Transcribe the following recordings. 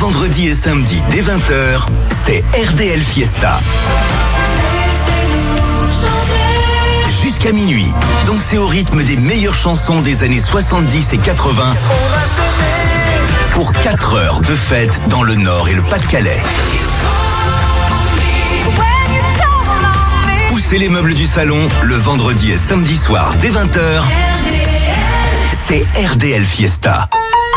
vendredi et samedi dès 20h, c'est RDL Fiesta. Jusqu'à minuit, dansez au rythme des meilleures chansons des années 70 et 80 pour 4 heures de fête dans le Nord et le Pas-de-Calais. Poussez les meubles du salon le vendredi et samedi soir dès 20h. C'est RDL Fiesta.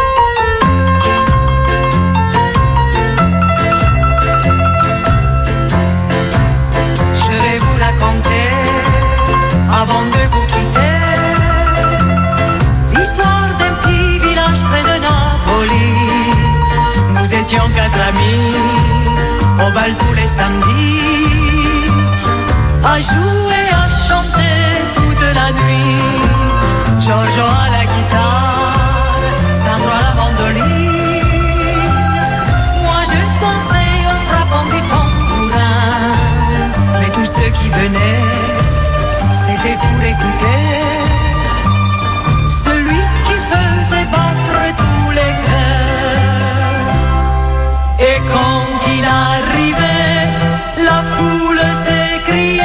Je vais vous raconter, avant de vous quitter, l'histoire d'un petit village près de Napoli. Nous étions 4 amis, au bal tous les samedis, à jouer, à chanter toute la nuit. Giorgio à la guitare, Sandro à la mandoline. Moi je dansais en frappant des tambourins. Mais tous ceux qui venaient, c'était pour écouter celui qui faisait battre tous les cœurs. Et quand il arrivait, la foule s'écriait.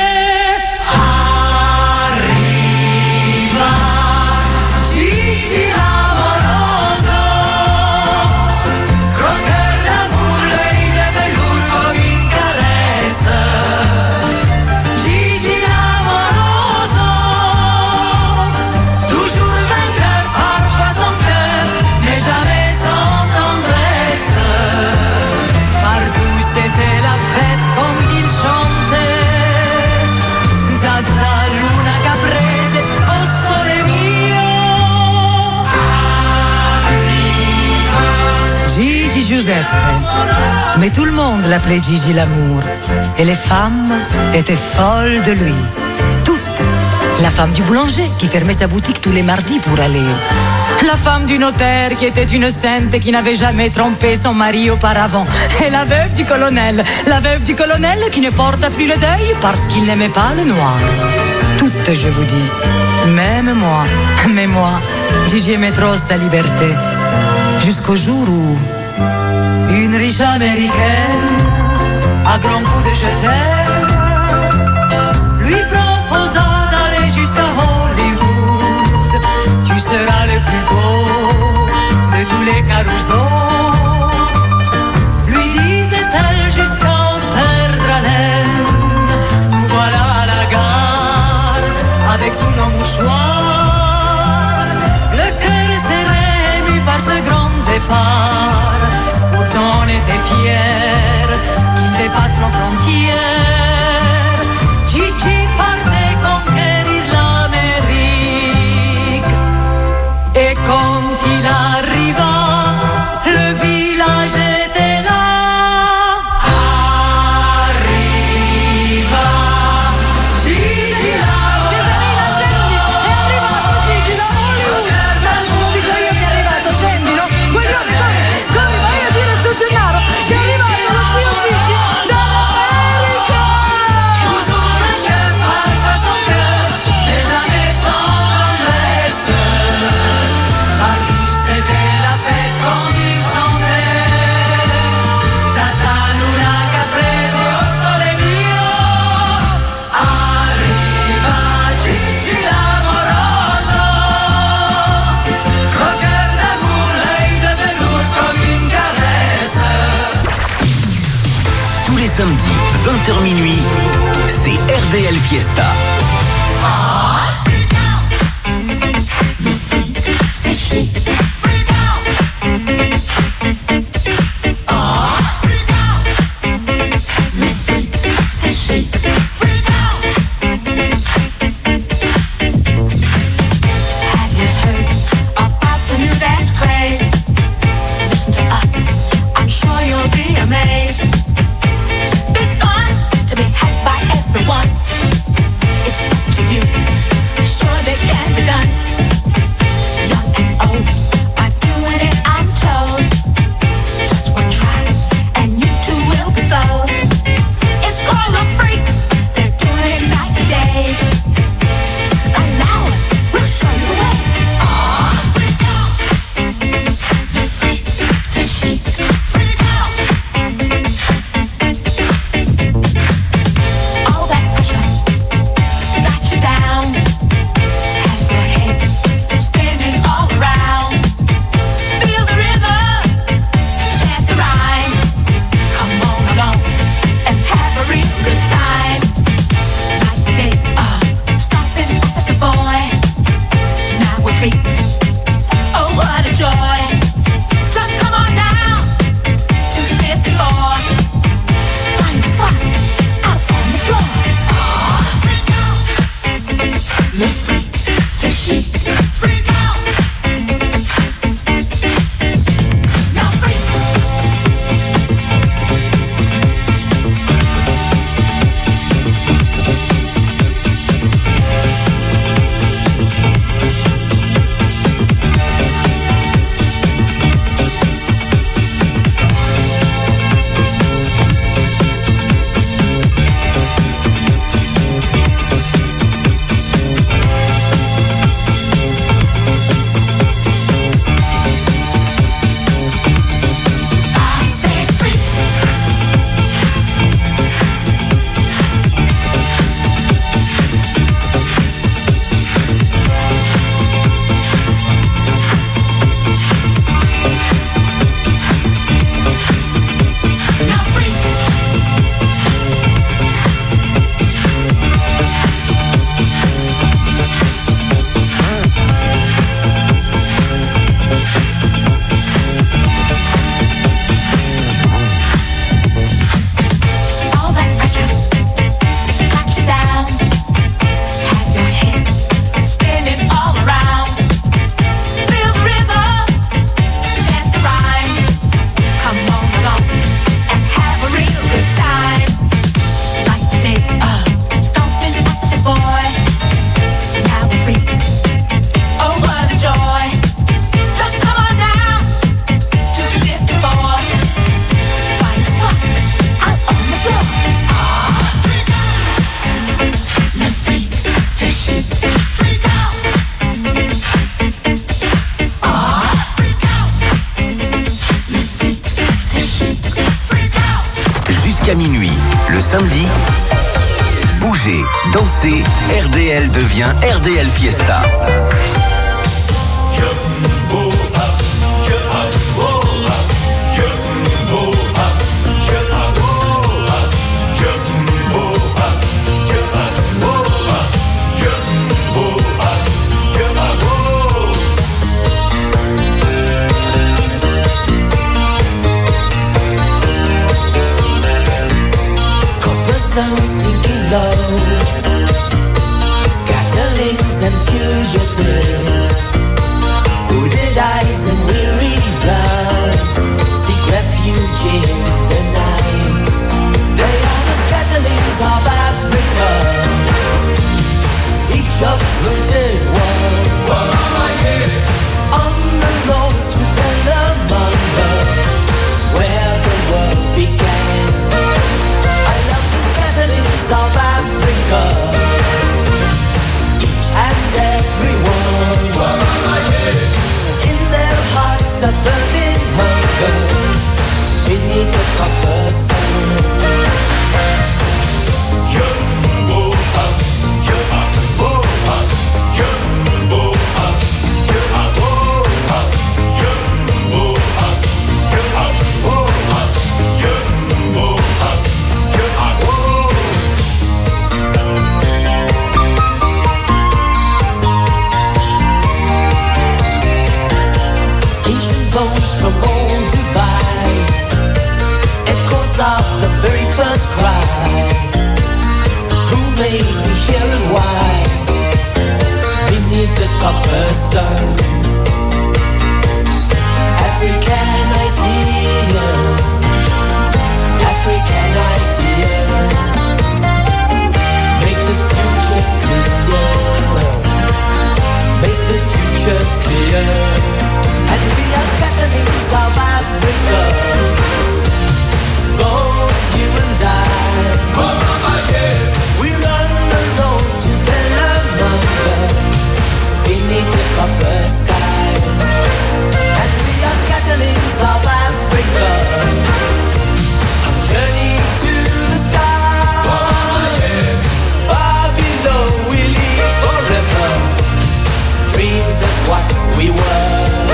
Giuseppe. Mais tout le monde l'appelait Gigi l'amour. Et les femmes étaient folles de lui. Toutes. La femme du boulanger qui fermait sa boutique tous les mardis pour aller. La femme du notaire qui était une sainte et qui n'avait jamais trompé son mari auparavant. Et la veuve du colonel. La veuve du colonel qui ne porta plus le deuil parce qu'il n'aimait pas le noir. Toutes, je vous dis. Même moi. Mais moi, Gigi aimait trop sa liberté. Jusqu'au jour où une riche américaine, à grands coups de je t'aime, lui proposa d'aller jusqu'à Hollywood. Tu seras le plus beau de tous les carousaux, lui disait-elle jusqu'à en perdre haleine. Nous voilà à la gare avec tous nos mouchoirs, le cœur serré ému par ce grand départ. On était fiers qu'il dépasse nos frontières. Gigi partait conquérir l'Amérique. Et quand il arriva, le village était là. Arriva Gigi l'amour. È arrivato Gigi l'amour. Dico io che è arrivato, scendi, no? Guaglione, come vai a dire Gennaro, che è arrivato lo zio Gigi dall'America. Toujours un cœur parfois sans cœur, mais jamais sans tendresse. Partout c'était la fête quand il chantait. Zazzaluna caprese, oh sole mio. Arriva Gigi l'amoroso, gros cœur d'amour, l'œil de velours comme une caresse. Tous les samedis, 20h minuit, c'est RDL Fiesta. C'est chic. C'est chic. Have you heard about the new dance craze? Listen to us, I'm sure you'll be amazed. Big fun to be had by everyone. It's up to you. écoutez, RDL devient RDL Fiesta. Sinking low, scatterlings and fugitives, hooded eyes and weary brows, seek refuge in the night. They are the scatterlings of Africa, each uprooted one, on the road to Bellamanga, where the world began. South Africa, each and every one, in their hearts a burning hunger, beneath the copper sun. From old Dubai, echoes of the very first cry. Who made me here and why? Beneath the copper sun, African idea, African idea. Make the future clear, make the future clear. And we are scatterlings of Africa, both you and I. We run the road to Bellamanga, beneath the copper sky. And we are scatterlings of Africa, journey to the sky. Far below we live forever, dreams of what we were.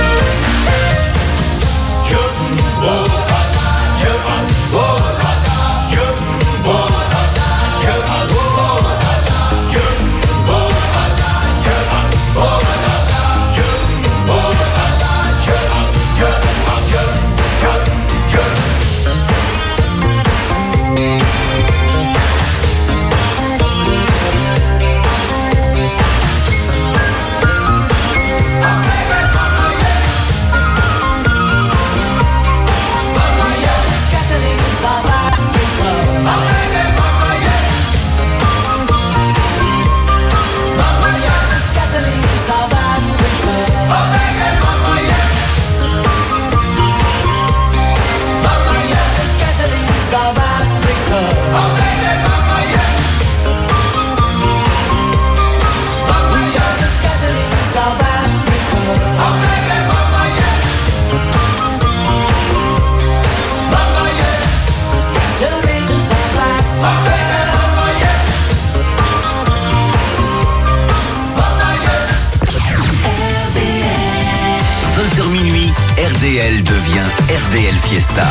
RDL devient RDL Fiesta.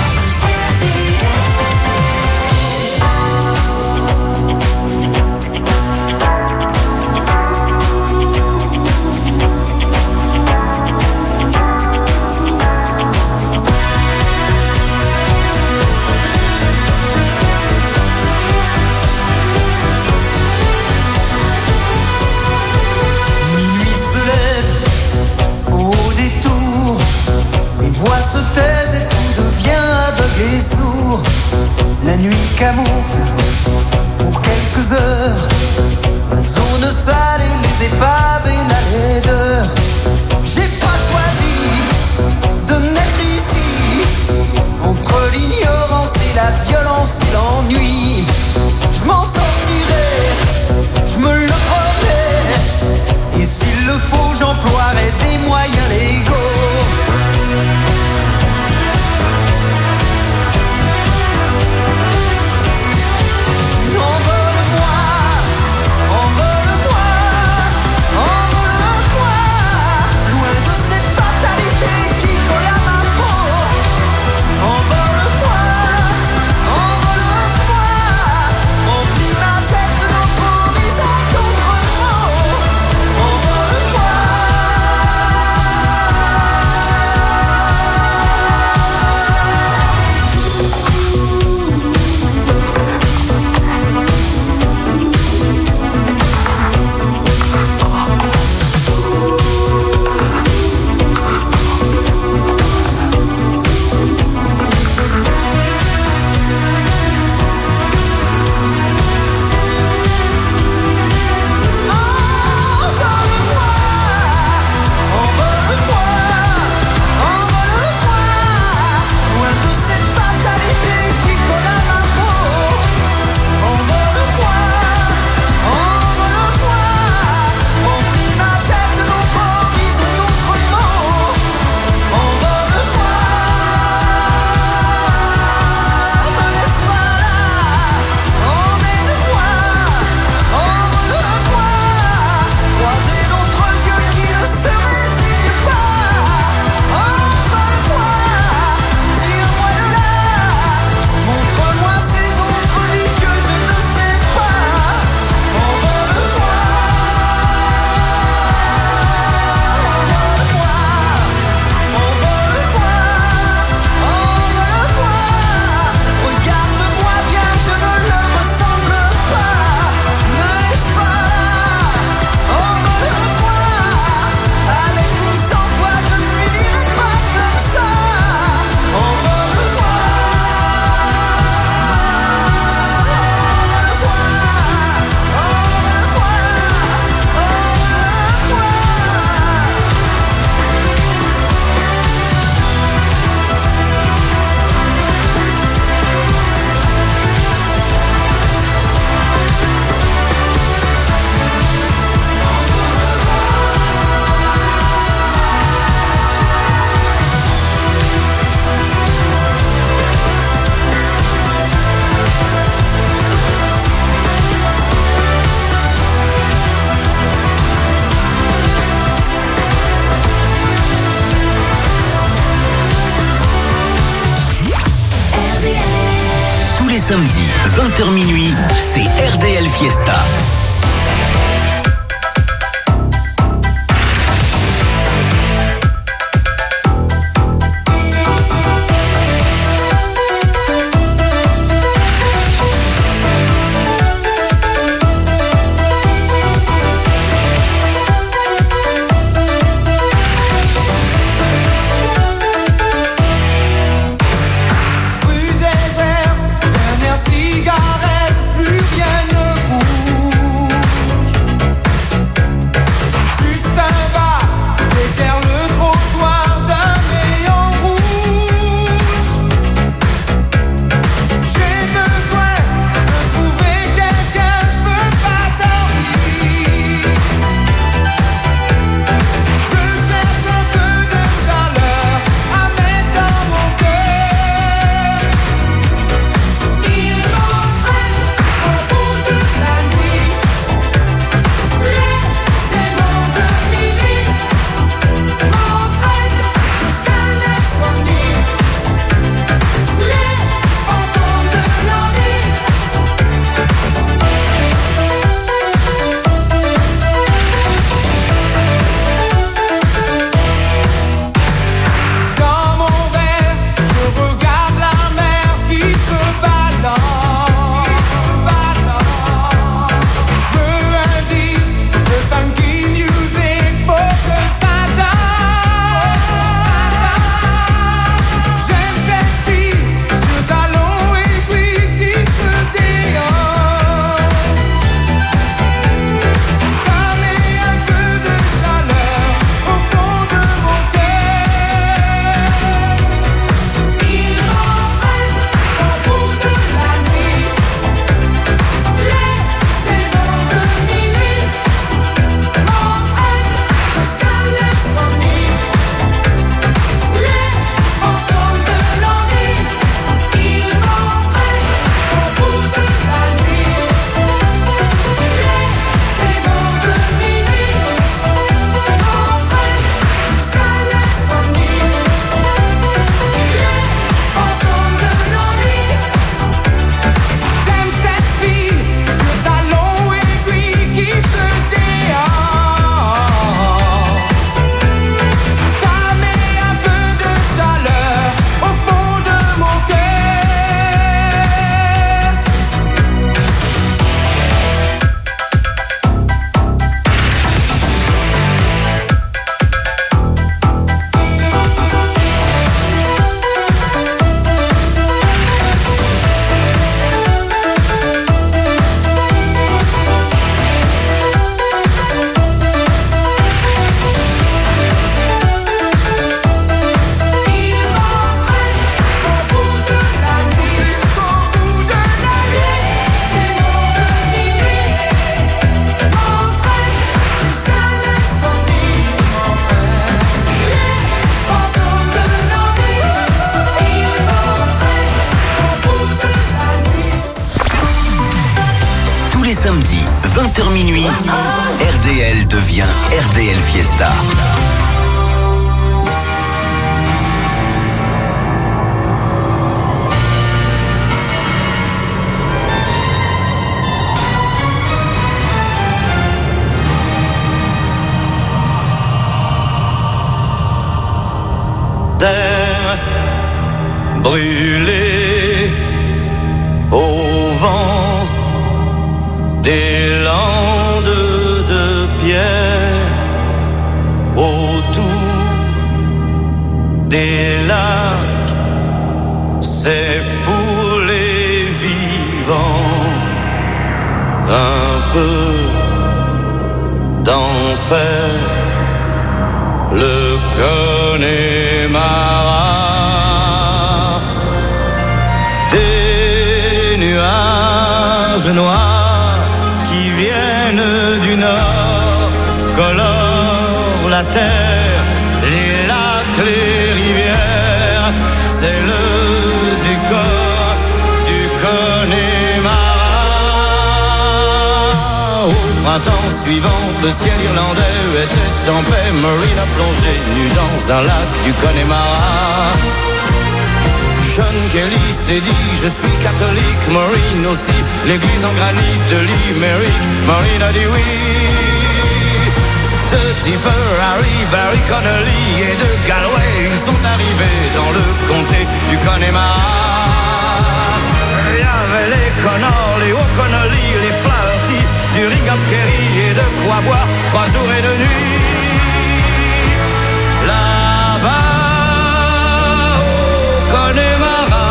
La nuit camoufle pour quelques heures la zone sale et les épaves et la laideur. J'ai pas choisi de naître ici, entre l'ignorance et la violence et l'ennui. Je m'en sortirai, je me le promets, et s'il le faut j'emploierai des moyens légaux. Envole-moi samedis, 20h minuit, c'est RDL Fiesta. Samedi, 20h minuit, RDL devient RDL Fiesta. Terre brûlée au vent des landes de pierre, autour des lacs, c'est pour les vivants un peu d'enfer. Le Connemara, des nuages noirs qui viennent du nord colorent la terre, les lacs, les rivières, c'est le décor du Connemara. Au printemps suivant, le ciel irlandais était en paix. Marine a plongé nue dans un lac du Connemara. John Kelly s'est dit je suis catholique, Maureen aussi, l'église en granit de Limerick. Maureen a dit oui. De Tipper, Harry, Barry Connolly et de Galway, ils sont arrivés dans le comté du Connemara. Il y avait les Connors, les O'Connolly, les Flaherty, du Ringham Kerry et de quoi boire 3 jours et 2 nuits. Là-bas au Connemara,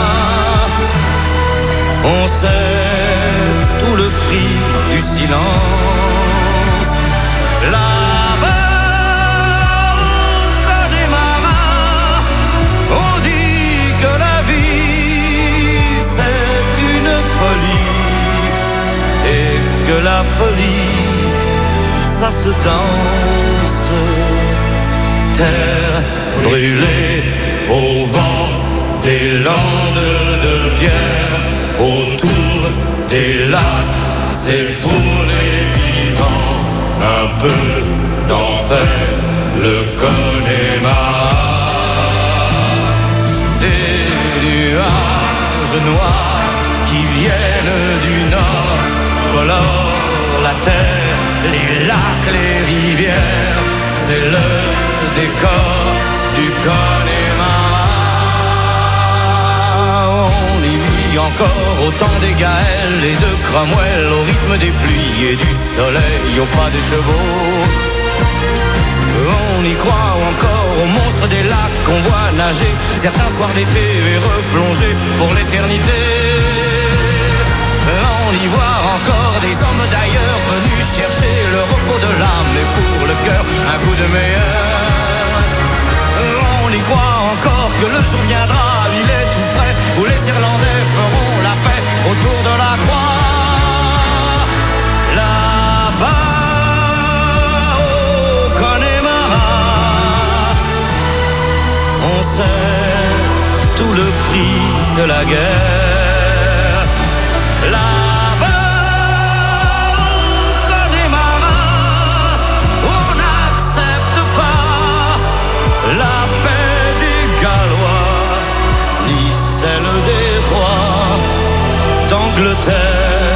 on sait tout le prix du silence. Là-bas au Connemara, on dit que la vie c'est une folie et que la folie ça se danse. Terre brûlée au vent des landes de pierre, autour des lacs, c'est pour les vivants. Un peu d'enfer, le Connemara. Des nuages noirs qui viennent du nord colorent la terre, les lacs, les rivières. C'est le décor du Connemara. On y vit encore au temps des Gaëls et de Cromwell, au rythme des pluies et du soleil, au pas des chevaux. On y croit encore aux monstres des lacs qu'on voit nager certains soirs d'été et replonger pour l'éternité. On y voit encore des hommes d'ailleurs venus chercher le repos de l'âme et pour le cœur un coup de meilleur. On y croit encore que le jour viendra, il est tout près, où les Irlandais feront la paix autour de la croix. Là-bas au Connemara, on sait tout le prix de la guerre. Là-bas au Connemara, on n'accepte pas la paix des Gallois, ni celle des rois d'Angleterre.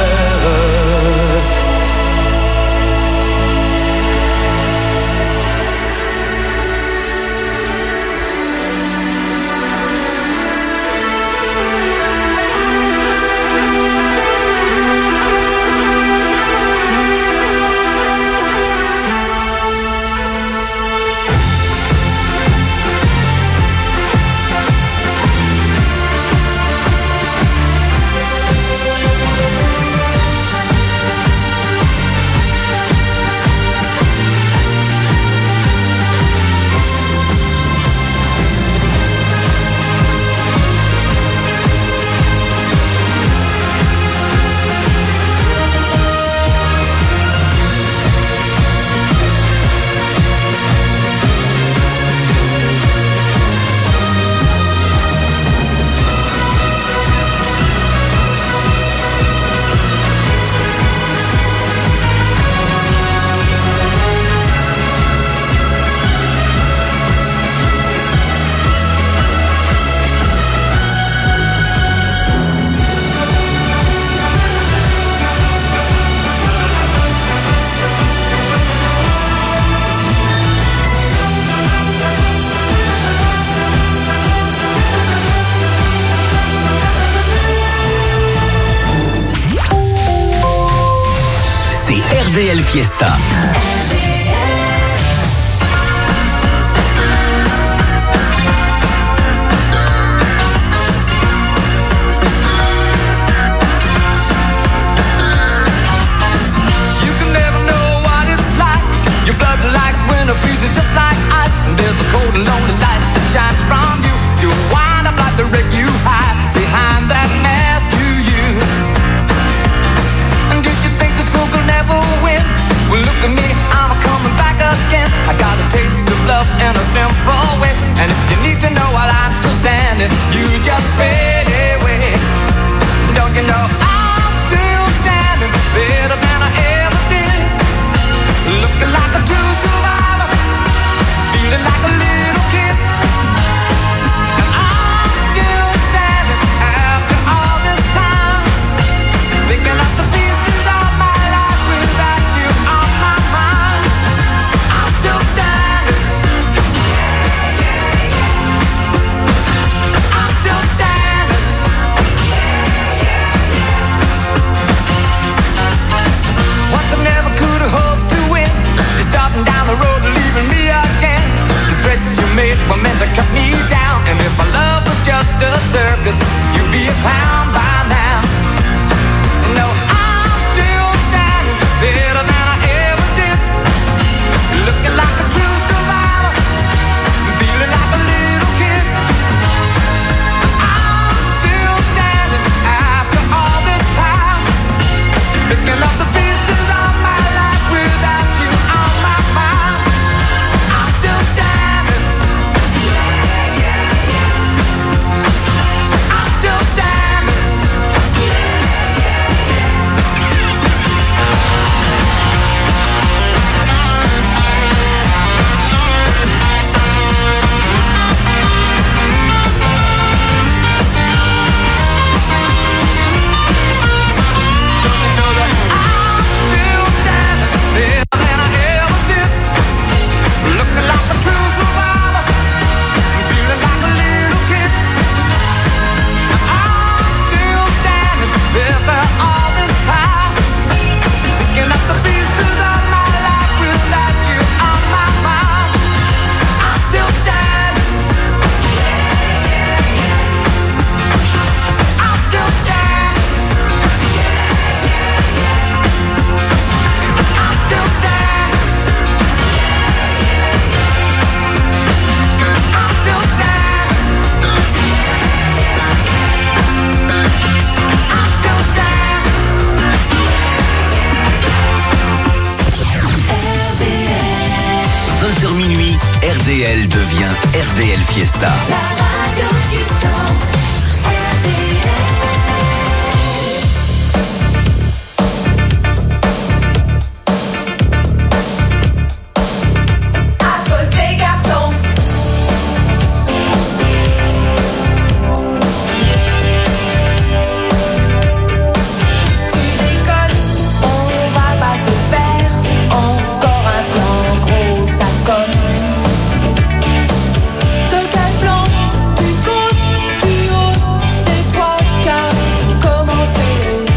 RDL Fiesta. Freezes just like ice, and there's a cold and lonely light that shines from you. You wind up like the wreck you hide behind that mask you use. And did you think this fool could never win? Well, look at me, I'm coming back again. I got a taste of love in a simple way, and if you need to know while I'm still standing, you just fade away. Don't you know I'm still standing better than I ever did, looking like a true survivor, feeling like a little kid. And I'm still trick were meant to cut me down. And if my love was just a circus, you'd be a clown by now. No, I'm still standing better than I ever did, looking like a true survivor, feeling like a little kid. I'm still standing after all this time, picking up the pieces of my life without you on my mind. I'm still standing. Yeah, yeah, yeah. I'm still standing. Yeah, yeah, yeah. RDL devient RDL Fiesta. La radio qui chante, À cause des garçons. Tu déconnes, on va pas se faire encore un plan gros, ça conne. De quel plan tu causes, tu oses, c'est toi qui as commencé.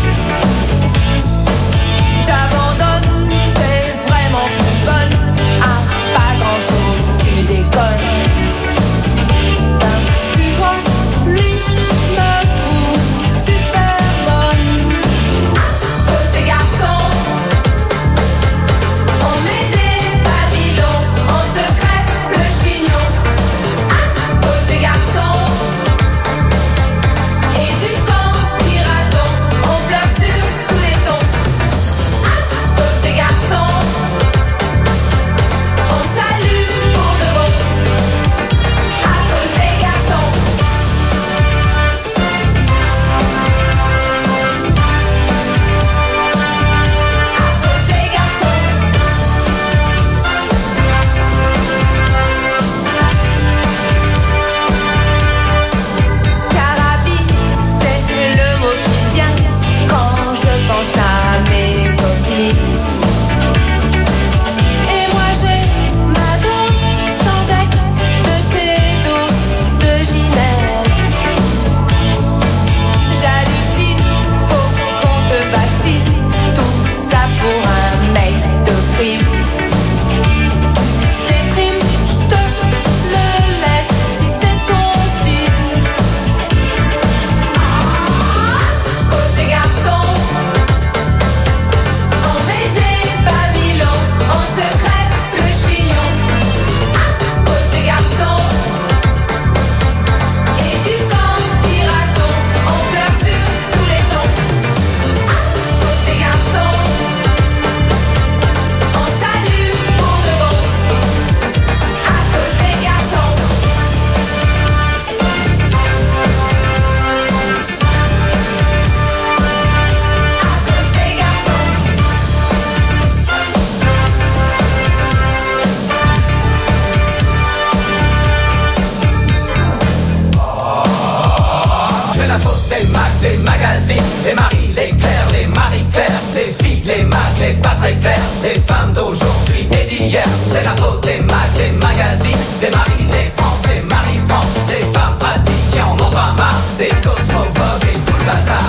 J'abandonne, t'es vraiment plus bonne à pas grand chose, tu déconnes. Tu vois, lui me trouve super bonne. À cause des garçons, on met des babylons, on se crève le chignon. À cause des garçons et du camp piraton, on pleure sur tous les tons. À cause des garçons, on s'allume pour de bon. À cause des garçons. À cause des garçons. Carabine, c'est le mot qui vient quand je pense à mes copines. Et moi j'ai ma dose sans deck de thé douce de Ginette. J'hallucine, faut qu'on te vaccine, tout ça pour un mec de frime. Des primes, je te le laisse si c'est ton style. À cause des garçons, on met des babylons, on se crève le chignon. À cause des garçons et du camp piraton, on pleure sur tous les tons. À cause des garçons, on s'allume pour de bon. À cause des garçons. À cause des garçons. C'est la faute des Macs, des magazines, des Marie, les Claire, les Marie-Claire, des filles, les Macs, les pas très clairs, des femmes d'aujourd'hui et d'hier. C'est la faute des Macs, des magazines, des Marie, les France, les Marie-France, des femmes pratiques qui en ont pas marre, des cosmophobes et tout le bazar.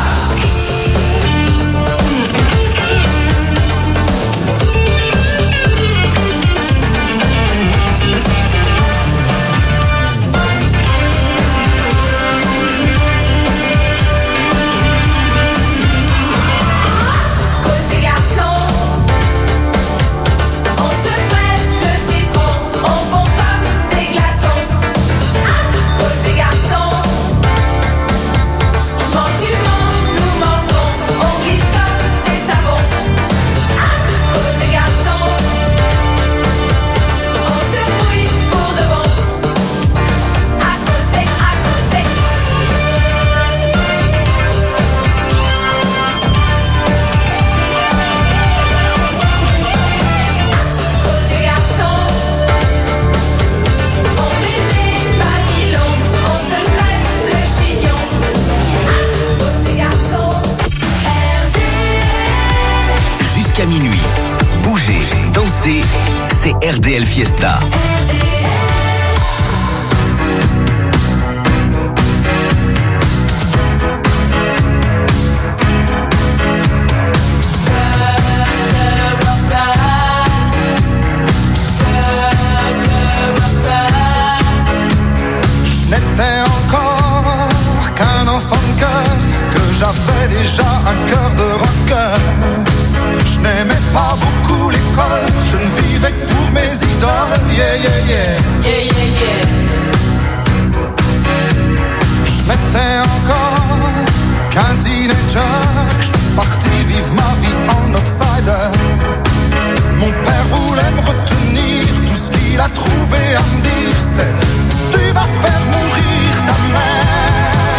RDL Fiesta. J'avais déjà un cœur de rocker. Je n'aimais pas beaucoup l'école. Je ne vivais que pour mes idoles. Yeah, yeah, yeah. Yeah, yeah, yeah. Je n'étais encore qu'un teenager. Je suis parti vivre ma vie en outsider. Mon père voulait me retenir. Tout ce qu'il a trouvé à me dire, c'est: tu vas faire mourir ta mère.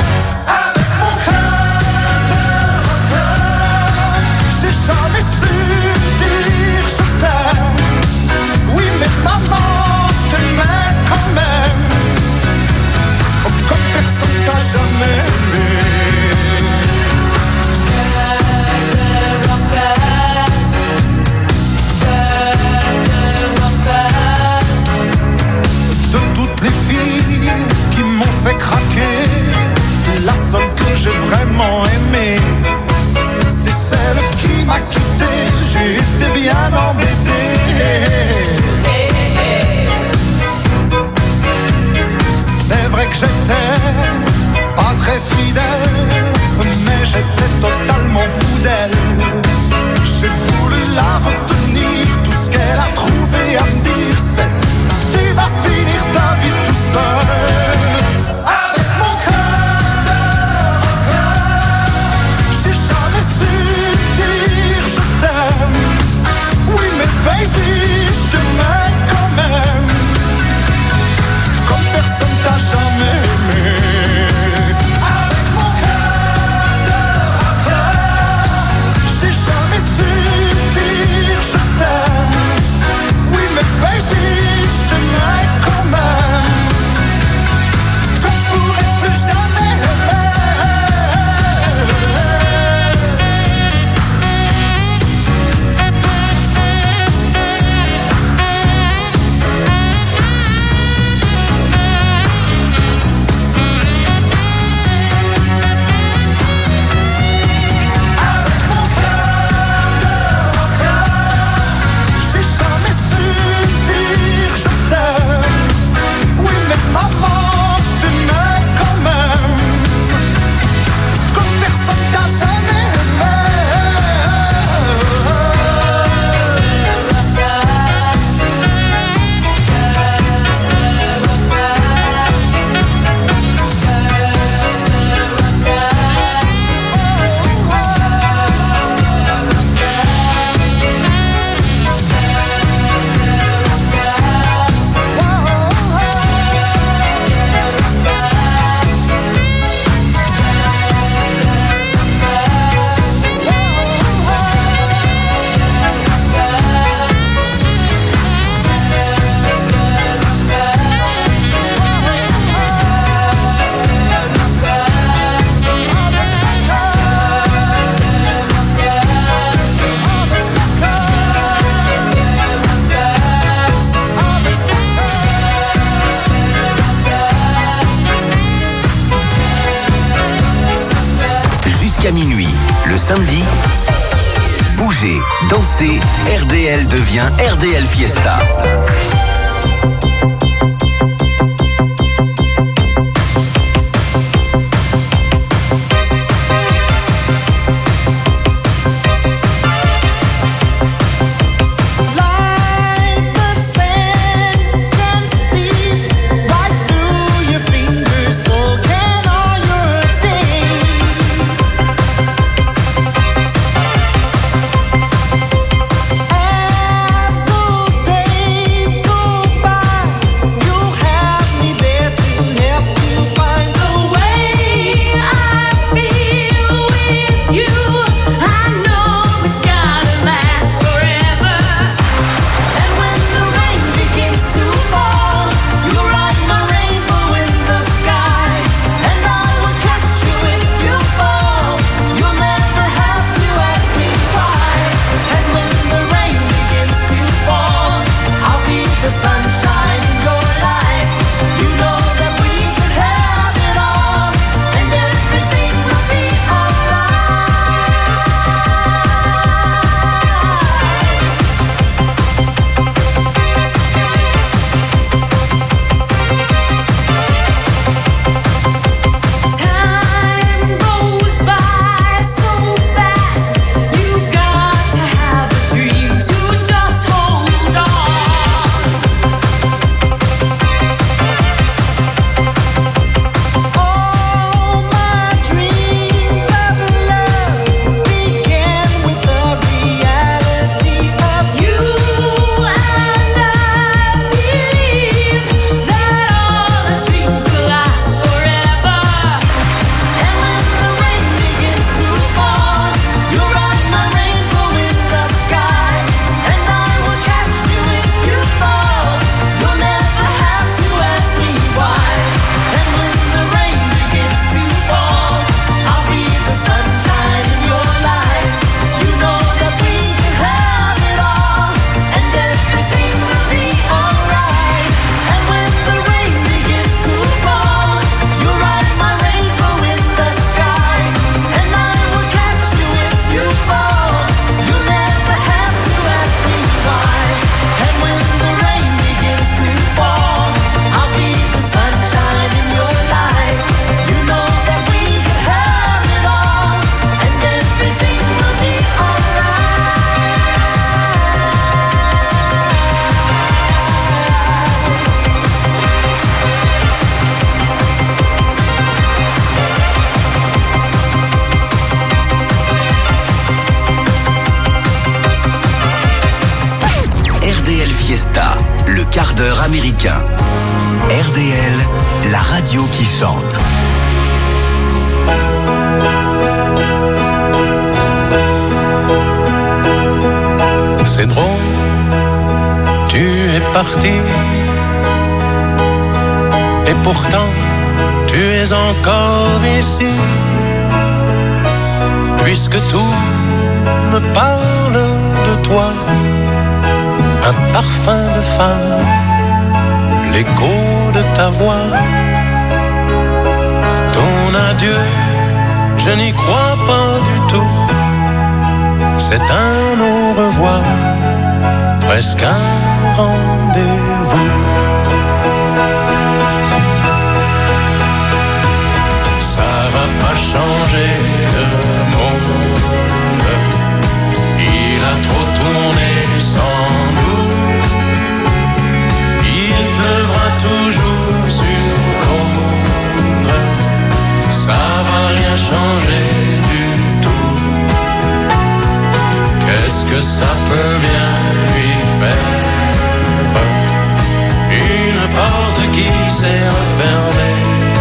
Jamais su dire je t'aime. Oui mais maman, je t'aimais quand même. Oh, comme personne t'a jamais aimé. De toutes les filles qui m'ont fait craquer, la seule que j'ai vraiment aimée, c'est celle qui m'a quitté. J'ai été bien embêté. C'est vrai que j'étais pas très fidèle, mais j'étais totalement fou d'elle. J'ai voulu la retenir. Tout ce qu'elle a trouvé à me dire, c'est: tu vas finir ta vie tout seul. Baby, je t'aimais quand même, comme personne t'a jamais aimé. Avec mon cœur de rocker, j'ai jamais su dire je t'aime. Oui mais baby, je t'aimais quand même, comme je pourrais plus jamais aimer. Jusqu'à minuit, le samedi, bougez, dansez, RDL devient RDL Fiesta. As those days go quart d'heure américain. RDL, la radio qui chante. C'est drôle, tu es parti. Et pourtant, tu es encore ici. Puisque tout me parle de toi, un parfum de femme, l'écho de ta voix. Ton adieu, je n'y crois pas du tout. C'est un au revoir, presque un rendez-vous. Ça va pas changer le monde, il a trop tourné sans nous. Il pleuvra toujours sur Londres, ça va rien changer du tout. Qu'est-ce que ça peut bien lui faire? Une porte qui s'est refermée.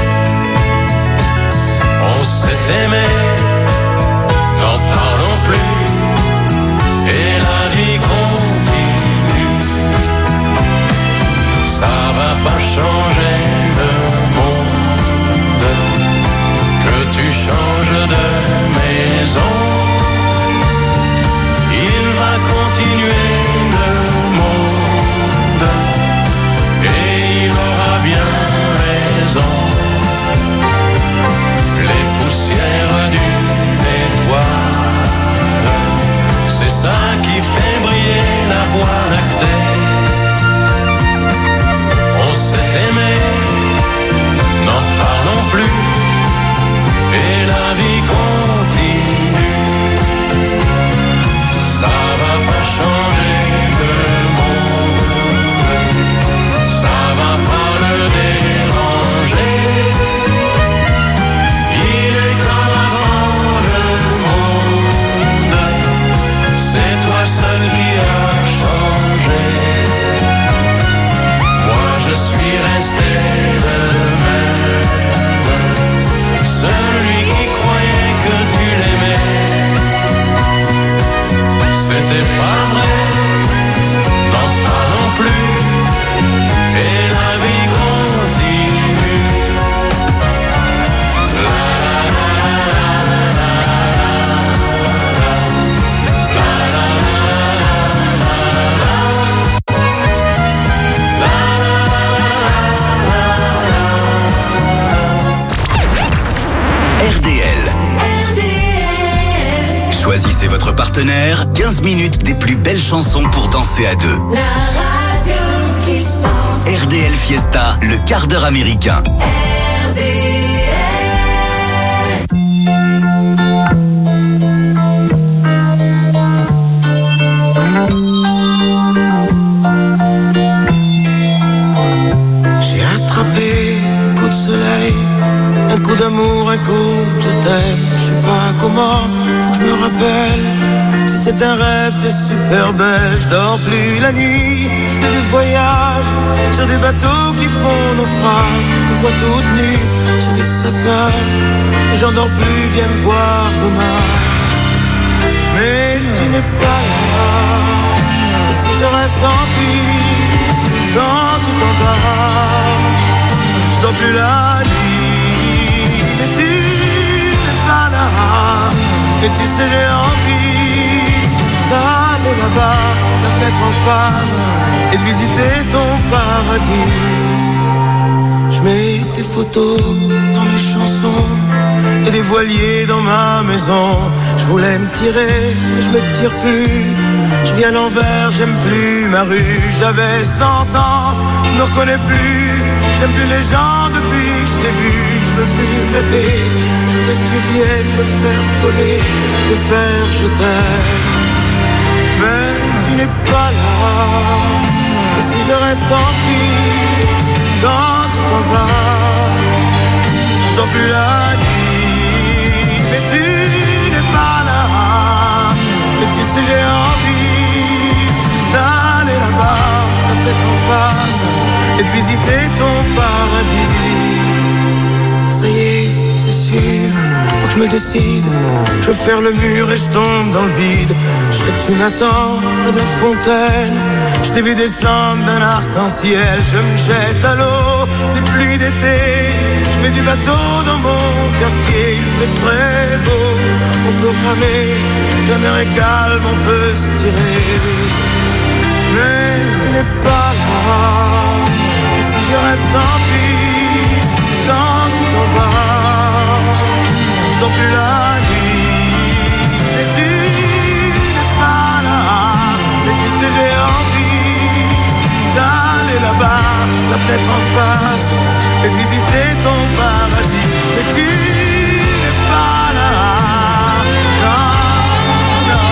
On s'est aimé, n'en parlons plus, et la vie continue. Ça va pas changer le monde, que tu changes de maison. Il va continuer le monde, et il aura bien raison. Les poussières d'une étoile, c'est ça qui fait briller la voie lactée. On s'est aimé, n'en parlons plus, et la vie continue. Ça va pas changer le monde, ça va pas le déranger. Il est comme avant le monde, c'est toi seul qui as changé. Moi je suis resté le même, celui qui croyait que tu l'aimais. C'était pas vrai, n'en parlons plus, et la vie continue. La la la la RDL. Choisissez votre partenaire, 15 minutes des plus belles chansons pour danser à deux. La radio qui chante. RDL Fiesta, le quart d'heure américain. J'ai attrapé un coup de soleil, un coup d'amour, un coup de je t'aime. Je sais pas comment, faut que je me rappelle. Si c'est un rêve, t'es super belle. Je dors plus la nuit, je fais des voyages sur des bateaux qui font naufrage. Je te vois toute nue sur des satins. J'en dors plus, viens me voir demain. Mais tu n'es pas là. Et si je rêve, tant pis. Quand tu t'en vas, je dors plus la nuit. Mais tu n'es pas là. Et tu sais j'ai envie d'aller là-bas, la fenêtre en face, et de visiter ton paradis. Je mets des photos dans mes chansons et des voiliers dans ma maison. Je voulais me tirer, mais je me tire plus. Je vis à l'envers, j'aime plus ma rue. J'avais 100 ans, je me reconnais plus. J'aime plus les gens depuis que je t'ai vu. Je veux plus rêver, je voudrais que tu viennes me faire voler, me faire je t'aime. Mais tu n'es pas là. Et si je rêve, tant pis. Quand tu t'en vas, je dors plus la nuit. Mais tu n'es pas là. Et tu sais j'ai envie d'aller là-bas, la tête en face, et de visiter ton paradis. Ça y est, c'est sûr, faut que je me décide. Je veux faire le mur et je tombe dans le vide. Je serai tu Nathan à de fontaines. Je t'ai vu descendre d'un arc-en-ciel. Je me jette à l'eau des pluies d'été. Je mets du bateau dans mon quartier. Il fait très beau, on peut ramer. La mer est calme, on peut se tirer. Mais tu n'es pas là. Et si je rêve, tant pis. Quand tout en va, je dors plus la nuit. Et tu n'es pas là. Et tu sais, j'ai envie d'aller là-bas, la fenêtre en face, et de visiter ton paradis. Mais tu n'es pas là. Non, non,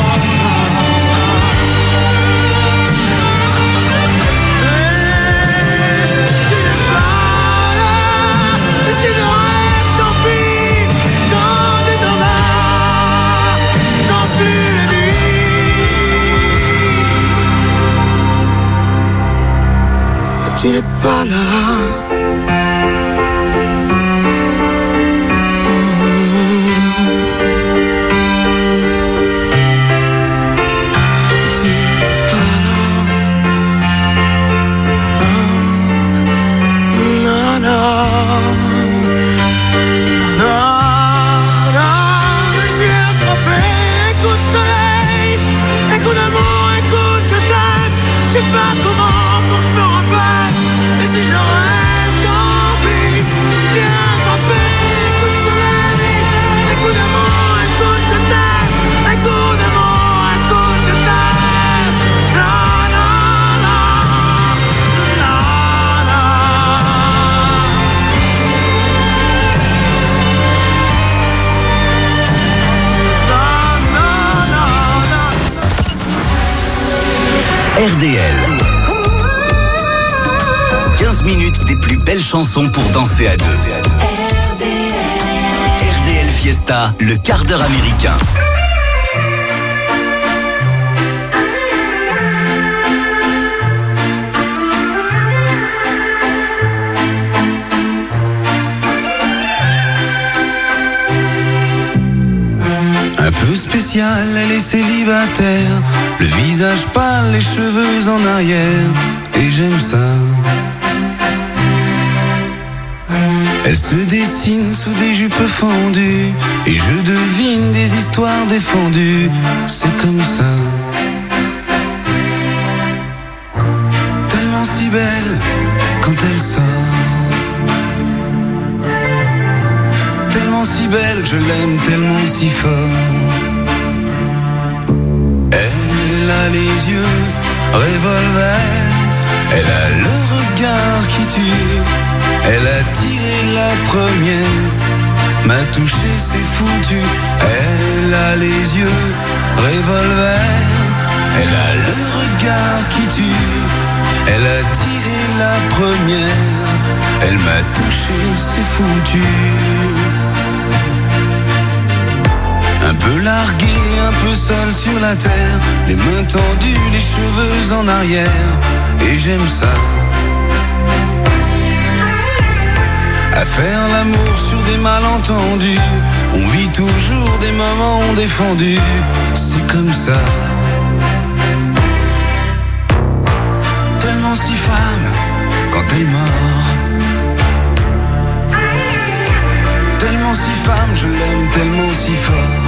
tu n'es pas là. Je sais pas comment pour que je me rappelle. Et si je rêve, tant pis. J'ai attrapé un coup de soleil. Un coup d'amour, un coup de je t'aime. Un coup d'amour, un coup de je t'aime. La la la, la la. RDL. 15 minutes des plus belles chansons pour danser à deux. RDL Fiesta, le quart d'heure américain. Un peu spéciale, elle est célibataire. Le visage pâle, les cheveux en arrière. Et j'aime ça. Elle se dessine sous des jupes fendues. Et je devine des histoires défendues. C'est comme ça. Tellement si belle quand elle sort. Tellement si belle, je l'aime tellement si fort. Elle a les yeux revolver, elle a le regard qui tue. Elle a tiré la première, m'a touché, c'est foutu. Elle a les yeux revolver, elle a le regard qui tue. Elle a tiré la première, elle m'a touché, c'est foutu. Un peu largué, un peu seul sur la terre, les mains tendues, les cheveux en arrière, et j'aime ça. À faire l'amour sur des malentendus, on vit toujours des moments défendus, c'est comme ça. Tellement si femme quand elle mord. Tellement si femme, je l'aime tellement si fort.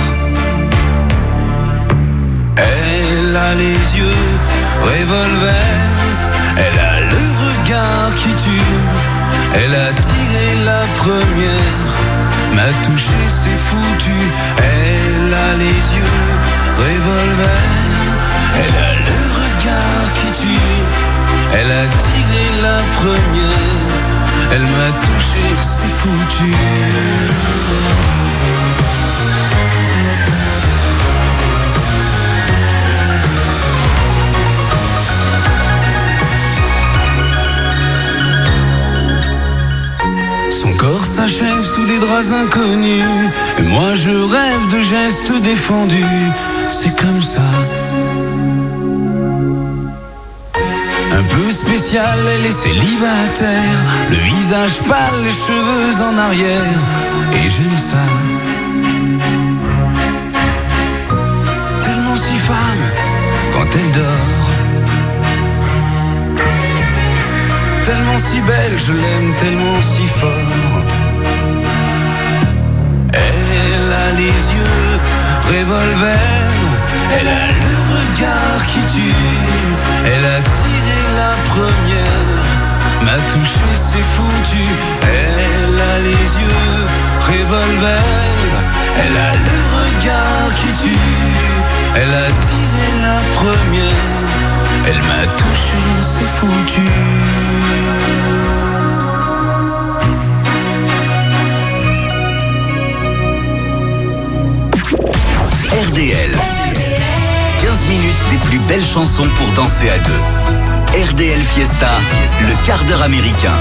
Elle a les yeux revolver, elle a le regard qui tue. Elle a tiré la première, m'a touché, c'est foutu. Elle a les yeux revolver, elle a le regard qui tue. Elle a tiré la première, elle m'a touché, c'est foutu. Son corps s'achève sous des draps inconnus, et moi je rêve de gestes défendus, c'est comme ça. Un peu spéciale, elle est célibataire, le visage pâle, les cheveux en arrière, et j'aime ça. Tellement si femme quand elle dort, tellement si belle, je l'aime tellement si fort. Elle a les yeux revolver, elle a le regard qui tue, elle a tiré la première, m'a touché, c'est foutu. Elle a les yeux revolver, elle a le regard qui tue, elle a tiré la première, elle m'a touché, c'est foutu. RDL. 15 minutes des plus belles chansons pour danser à deux. RDL Fiesta, le quart d'heure américain.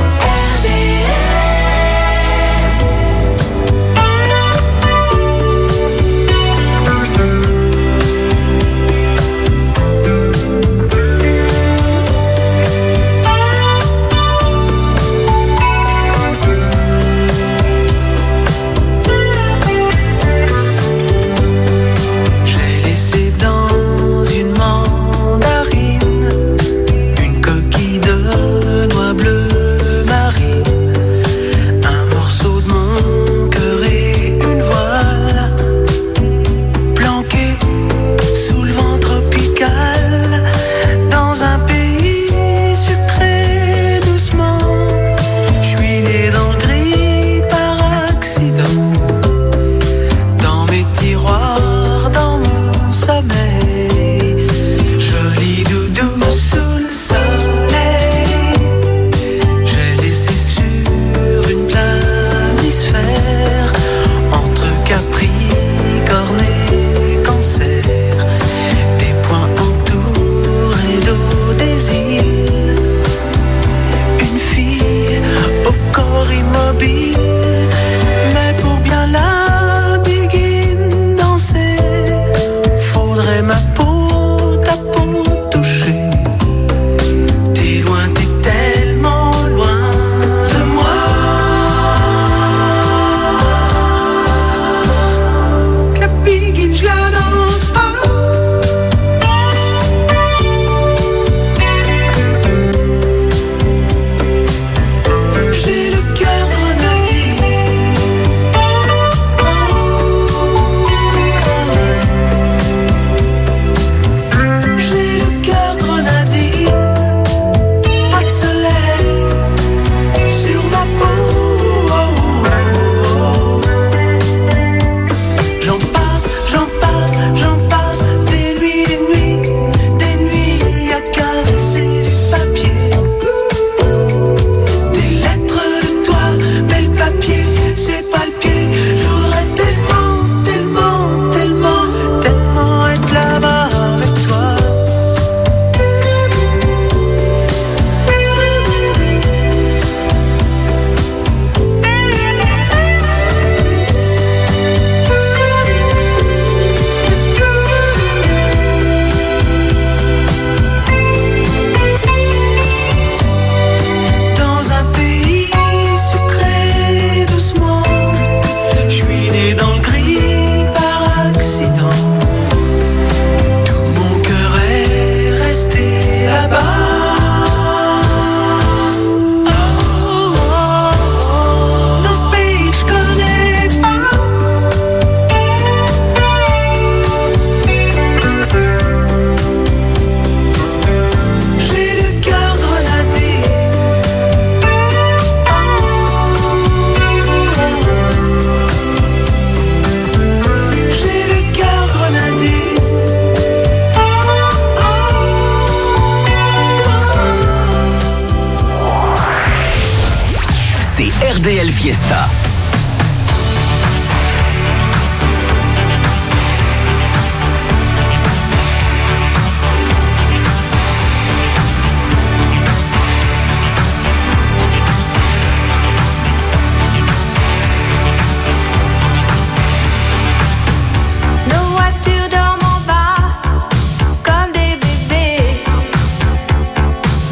RDL Fiesta. Nos voitures dorment en bas comme des bébés.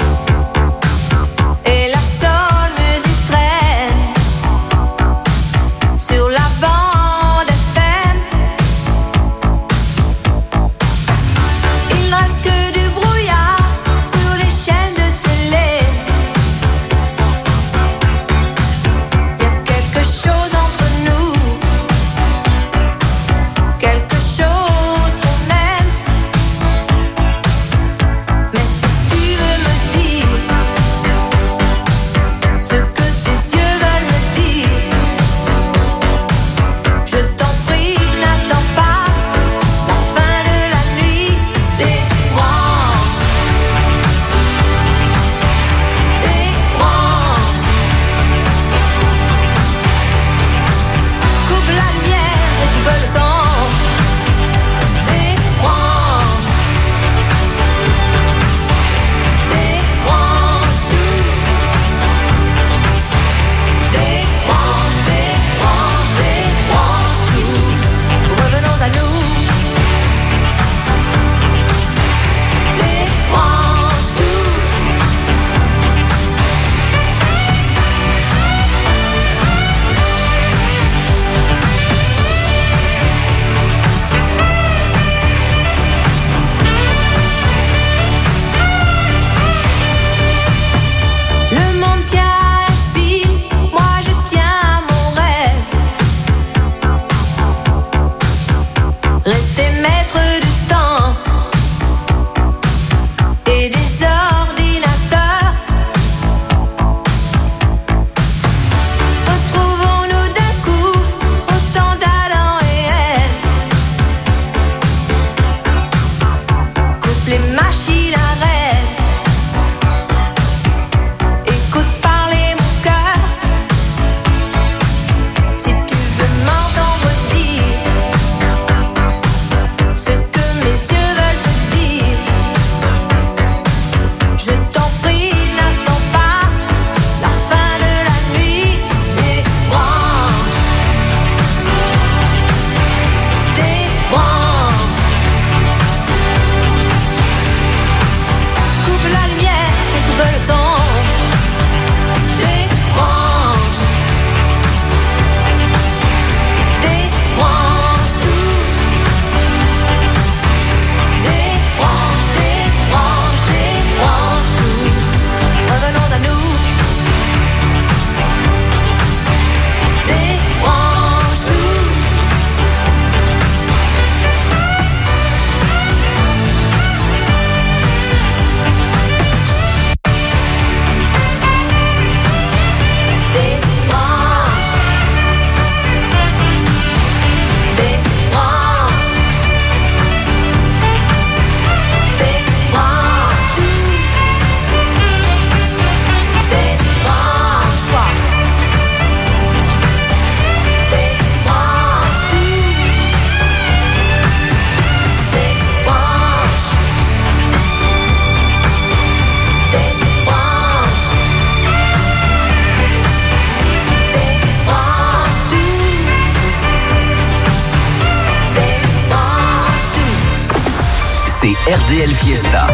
RDL Fiesta.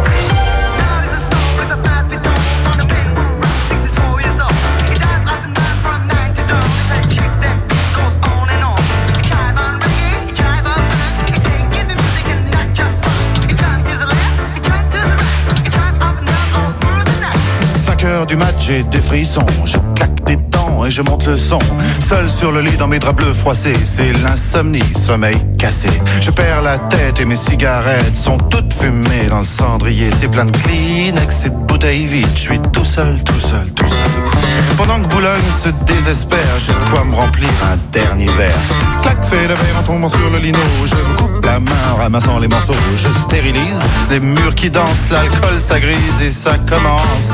Du match, j'ai des frissons, je claque des dents et je monte le son. Seul sur le lit dans mes draps bleus froissés, c'est l'insomnie, sommeil cassé. Je perds la tête et mes cigarettes sont toutes fumées dans le cendrier. C'est plein de Kleenex et de bouteilles vides, je suis tout seul. Pendant que Boulogne se désespère, j'ai de quoi me remplir un dernier verre. Clac, fait le verre en tombant sur le lino. Je me coupe la main en ramassant les morceaux. Je stérilise les murs qui dansent, l'alcool ça grise et ça commence.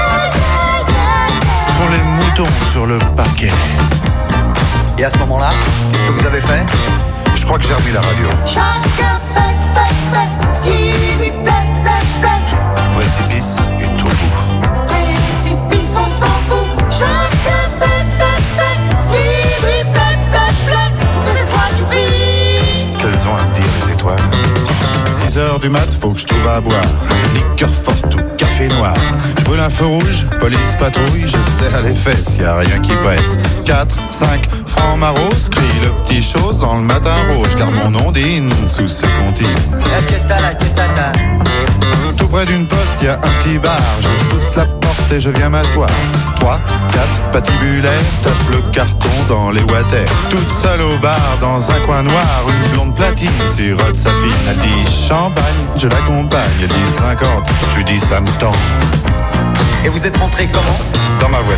Font les moutons sur le parquet. Et à ce moment-là, qu'est-ce que vous avez fait? Je crois que j'ai remis la radio. Chacun fait ce qui lui plaît. Précipice et tout bout. Précipice, on s'en fout. Chacun fait ce qui lui plaît. Toutes les étoiles qui brillent. Qu'elles ont à me dire les étoiles. 6h du mat, faut que je trouve à boire. Liqueur forte ou café noir. Je brûle un feu rouge, police patrouille. Je serre les fesses, y a rien qui presse. 4, 5 francs maros, crie le petit chose dans le matin rouge. Car mon ondine sous ses comptines. La fiesta. Tout près d'une poste, y a un petit bar. Je pousse la porte et je viens m'asseoir. 3, 4 patibulaires, tape le carton dans les water. Toute seule au bar, dans un coin noir, une blonde platine sirote sa fine. Elle dit champagne, je l'accompagne. Elle dit 50, je lui dis ça me tend. Et vous êtes rentré comment? Dans ma voiture.